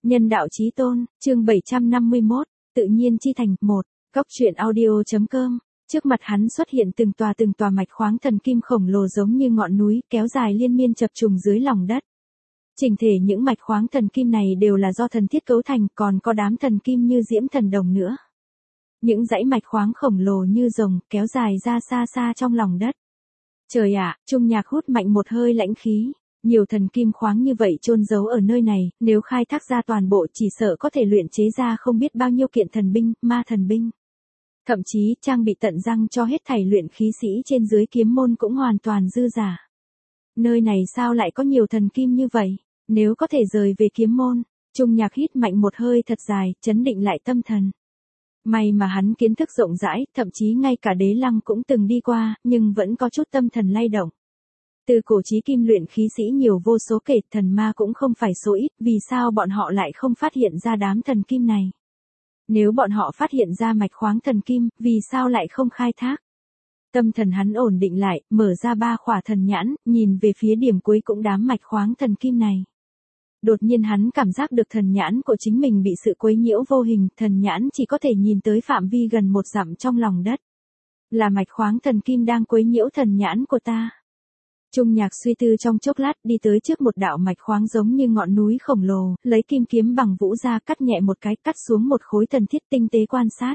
Nhân đạo chí tôn, chương 751, tự nhiên chi thành, 1, Cóc truyện audio.com. Trước mặt hắn xuất hiện từng tòa mạch khoáng thần kim khổng lồ giống như ngọn núi, kéo dài liên miên chập trùng dưới lòng đất. Chỉnh thể những mạch khoáng thần kim này đều là do thần thiết cấu thành, còn có đám thần kim như diễm thần đồng nữa. Những dãy mạch khoáng khổng lồ như rồng, kéo dài ra xa trong lòng đất. Trời ạ, Trung Nhạc hút mạnh một hơi lãnh khí. Nhiều thần kim khoáng như vậy chôn giấu ở nơi này, nếu khai thác ra toàn bộ chỉ sợ có thể luyện chế ra không biết bao nhiêu kiện thần binh, ma thần binh. Thậm chí trang bị tận răng cho hết thảy luyện khí sĩ trên dưới kiếm môn cũng hoàn toàn dư giả. Nơi này sao lại có nhiều thần kim như vậy? Nếu có thể rời về kiếm môn, Trung Nhạc hít mạnh một hơi thật dài, chấn định lại tâm thần. May mà hắn kiến thức rộng rãi, thậm chí ngay cả đế lăng cũng từng đi qua, nhưng vẫn có chút tâm thần lay động. Từ cổ chí kim luyện khí sĩ nhiều vô số kể, thần ma cũng không phải số ít, vì sao bọn họ lại không phát hiện ra đám thần kim này? Nếu bọn họ phát hiện ra mạch khoáng thần kim, vì sao lại không khai thác? Tâm thần hắn ổn định lại, mở ra 3 khỏa thần nhãn, nhìn về phía điểm cuối cũng đám mạch khoáng thần kim này. Đột nhiên hắn cảm giác được thần nhãn của chính mình bị sự quấy nhiễu vô hình, thần nhãn chỉ có thể nhìn tới phạm vi gần 1 dặm trong lòng đất. Là mạch khoáng thần kim đang quấy nhiễu thần nhãn của ta. Trung Nhạc suy tư trong chốc lát, đi tới trước một đạo mạch khoáng giống như ngọn núi khổng lồ, lấy kim kiếm bằng vũ ra cắt nhẹ một cái, cắt xuống một khối thần thiết, tinh tế quan sát.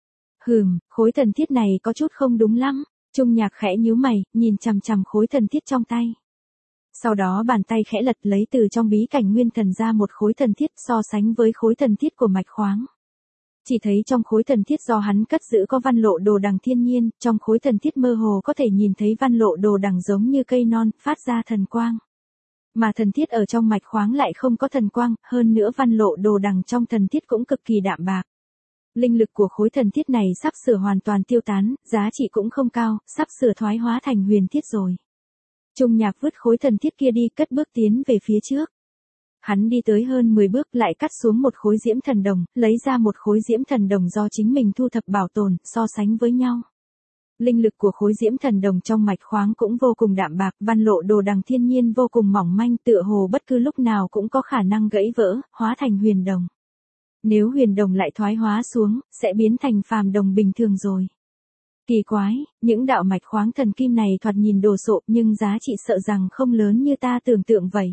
Khối thần thiết này có chút không đúng lắm. Trung Nhạc khẽ nhíu mày, nhìn chằm chằm khối thần thiết trong tay. Sau đó bàn tay khẽ lật lấy từ trong bí cảnh nguyên thần ra một khối thần thiết, so sánh với khối thần thiết của mạch khoáng. Chỉ thấy trong khối thần thiết do hắn cất giữ có văn lộ đồ đằng thiên nhiên, trong khối thần thiết mơ hồ có thể nhìn thấy văn lộ đồ đằng giống như cây non, phát ra thần quang. Mà thần thiết ở trong mạch khoáng lại không có thần quang, hơn nữa văn lộ đồ đằng trong thần thiết cũng cực kỳ đạm bạc. Linh lực của khối thần thiết này sắp sửa hoàn toàn tiêu tán, giá trị cũng không cao, sắp sửa thoái hóa thành huyền thiết rồi. Trung Nhạc vứt khối thần thiết kia đi, cất bước tiến về phía trước. Hắn đi tới hơn 10 bước lại cắt xuống một khối diễm thần đồng, lấy ra một khối diễm thần đồng do chính mình thu thập bảo tồn, so sánh với nhau. Linh lực của khối diễm thần đồng trong mạch khoáng cũng vô cùng đạm bạc, văn lộ đồ đằng thiên nhiên vô cùng mỏng manh, tựa hồ bất cứ lúc nào cũng có khả năng gãy vỡ, hóa thành huyền đồng. Nếu huyền đồng lại thoái hóa xuống, sẽ biến thành phàm đồng bình thường rồi. Kỳ quái, những đạo mạch khoáng thần kim này thoạt nhìn đồ sộ nhưng giá trị sợ rằng không lớn như ta tưởng tượng vậy.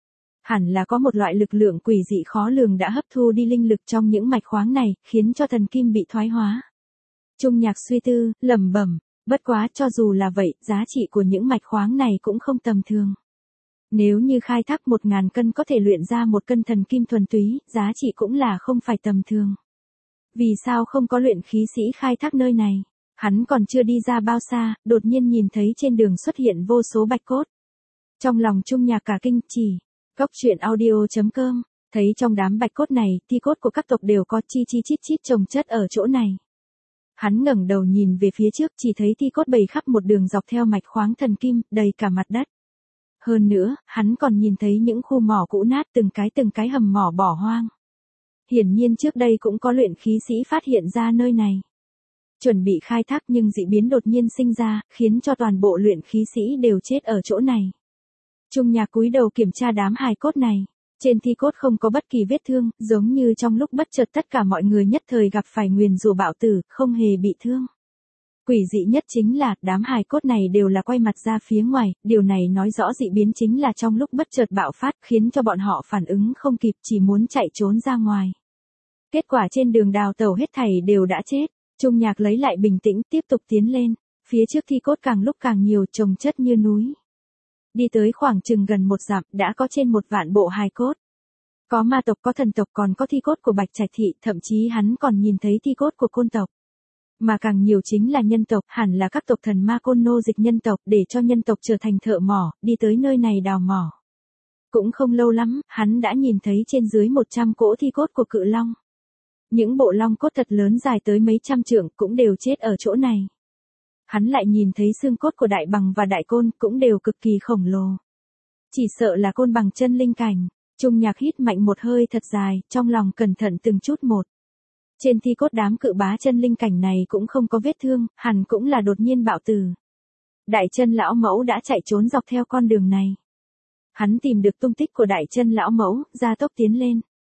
Hẳn là có một loại lực lượng quỷ dị khó lường đã hấp thu đi linh lực trong những mạch khoáng này, khiến cho thần kim bị thoái hóa. Trung Nhạc suy tư, lẩm bẩm, bất quá cho dù là vậy, giá trị của những mạch khoáng này cũng không tầm thường. Nếu như khai thác 1000 cân có thể luyện ra 1 cân thần kim thuần túy, giá trị cũng là không phải tầm thường. Vì sao không có luyện khí sĩ khai thác nơi này? Hắn còn chưa đi ra bao xa, đột nhiên nhìn thấy trên đường xuất hiện vô số bạch cốt. Trong lòng Trung Nhạc cả kinh, chỉ Cóc truyện audio.com, thấy trong đám bạch cốt này, thi cốt của các tộc đều có chi chít chồng chất ở chỗ này. Hắn ngẩng đầu nhìn về phía trước, chỉ thấy thi cốt bày khắp một đường dọc theo mạch khoáng thần kim, đầy cả mặt đất. Hơn nữa, hắn còn nhìn thấy những khu mỏ cũ nát từng cái hầm mỏ bỏ hoang. Hiển nhiên trước đây cũng có luyện khí sĩ phát hiện ra nơi này. Chuẩn bị khai thác nhưng dị biến đột nhiên sinh ra, khiến cho toàn bộ luyện khí sĩ đều chết ở chỗ này. Trung Nhạc cúi đầu kiểm tra đám hài cốt này. Trên thi cốt không có bất kỳ vết thương, giống như trong lúc bất chợt tất cả mọi người nhất thời gặp phải nguyền rủa bạo tử, không hề bị thương. Quỷ dị nhất chính là, đám hài cốt này đều là quay mặt ra phía ngoài, điều này nói rõ dị biến chính là trong lúc bất chợt bạo phát, khiến cho bọn họ phản ứng không kịp, chỉ muốn chạy trốn ra ngoài. Kết quả trên đường đào tẩu hết thảy đều đã chết. Trung Nhạc lấy lại bình tĩnh, tiếp tục tiến lên. Phía trước thi cốt càng lúc càng nhiều, chồng chất như núi. Đi tới khoảng chừng gần 1 dặm, đã có trên 1 vạn bộ hài cốt. Có ma tộc, có thần tộc, còn có thi cốt của Bạch Trạch Thị, thậm chí hắn còn nhìn thấy thi cốt của côn tộc. Mà càng nhiều chính là nhân tộc, hẳn là các tộc thần ma côn nô dịch nhân tộc, để cho nhân tộc trở thành thợ mỏ, đi tới nơi này đào mỏ. Cũng không lâu lắm, hắn đã nhìn thấy trên dưới 100 cỗ thi cốt của cự long. Những bộ long cốt thật lớn dài tới mấy trăm trượng cũng đều chết ở chỗ này. Hắn lại nhìn thấy xương cốt của đại bằng và đại côn cũng đều cực kỳ khổng lồ. Chỉ sợ là côn bằng chân linh cảnh. Trung Nhạc hít mạnh một hơi thật dài, trong lòng cẩn thận từng chút một. Trên thi cốt đám cự bá chân linh cảnh này cũng không có vết thương, hẳn cũng là đột nhiên bạo tử. Đại chân lão mẫu đã chạy trốn dọc theo con đường này. Hắn tìm được tung tích của đại chân lão mẫu, gia tốc tiến lên.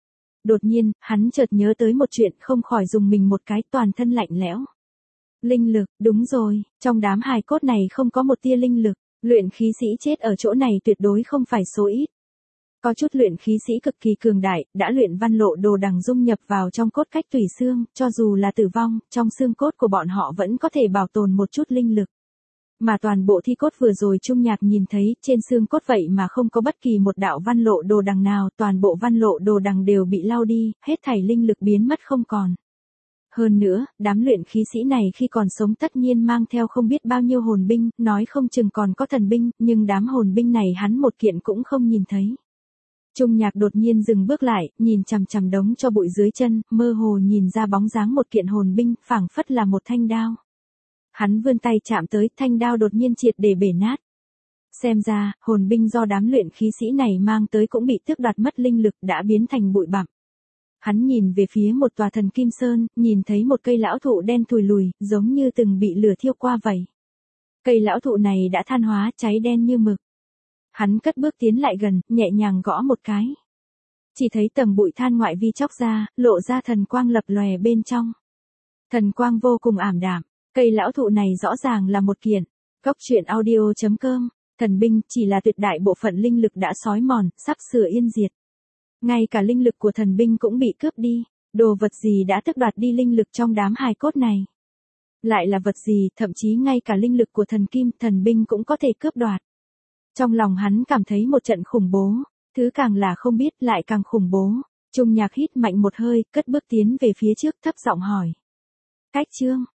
Đột nhiên, hắn chợt nhớ tới một chuyện không khỏi dùng mình một cái toàn thân lạnh lẽo. Linh lực, đúng rồi, trong đám hài cốt này không có một tia linh lực, luyện khí sĩ chết ở chỗ này tuyệt đối không phải số ít. Có chút luyện khí sĩ cực kỳ cường đại, đã luyện văn lộ đồ đằng dung nhập vào trong cốt cách tủy xương, cho dù là tử vong, trong xương cốt của bọn họ vẫn có thể bảo tồn một chút linh lực. Mà toàn bộ thi cốt vừa rồi Trung Nhạc nhìn thấy, trên xương cốt vậy mà không có bất kỳ một đạo văn lộ đồ đằng nào, toàn bộ văn lộ đồ đằng đều bị lau đi, hết thảy linh lực biến mất không còn. Hơn nữa, đám luyện khí sĩ này khi còn sống tất nhiên mang theo không biết bao nhiêu hồn binh, nói không chừng còn có thần binh, nhưng đám hồn binh này hắn một kiện cũng không nhìn thấy. Trung Nhạc đột nhiên dừng bước lại, nhìn chằm chằm đống cho bụi dưới chân, mơ hồ nhìn ra bóng dáng một kiện hồn binh, phảng phất là một thanh đao. Hắn vươn tay chạm tới, thanh đao đột nhiên triệt để bể nát. Xem ra, hồn binh do đám luyện khí sĩ này mang tới cũng bị tước đoạt mất linh lực, đã biến thành bụi bặm. Hắn nhìn về phía một tòa thần kim sơn, nhìn thấy một cây lão thụ đen thùi lùi, giống như từng bị lửa thiêu qua vậy. Cây lão thụ này đã than hóa, cháy đen như mực. Hắn cất bước tiến lại gần, nhẹ nhàng gõ một cái. Chỉ thấy tầng bụi than ngoại vi chóc ra, lộ ra thần quang lập lòe bên trong. Thần quang vô cùng ảm đạm, cây lão thụ này rõ ràng là một kiện. Góc truyện audio.com, thần binh chỉ là tuyệt đại bộ phận linh lực đã xói mòn, sắp sửa yên diệt. Ngay cả linh lực của thần binh cũng bị cướp đi, đồ vật gì đã tước đoạt đi linh lực trong đám hài cốt này. Lại là vật gì, thậm chí ngay cả linh lực của thần kim, thần binh cũng có thể cướp đoạt. Trong lòng hắn cảm thấy một trận khủng bố, thứ càng là không biết lại càng khủng bố. Trung Nhạc hít mạnh một hơi, cất bước tiến về phía trước thấp giọng hỏi. Cách chương